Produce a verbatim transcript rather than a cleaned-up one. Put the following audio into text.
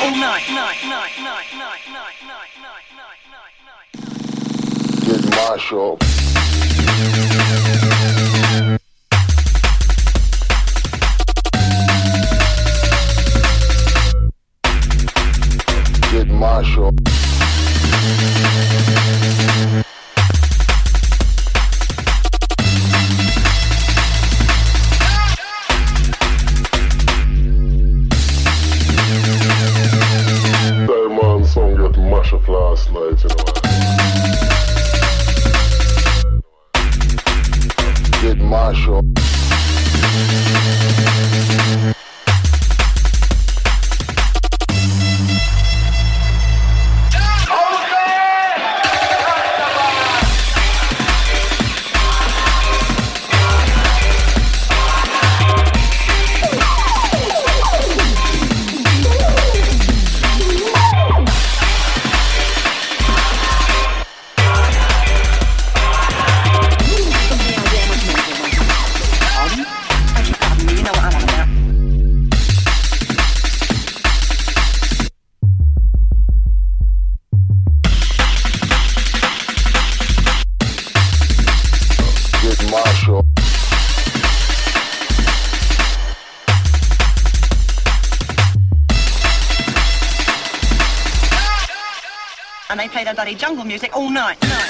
all night, night, night, night, night, night, night, night, night, night. Get mash up. Get mash up. Song get mash up last night, you know. Get mash up. And they play their bloody jungle music all night. night.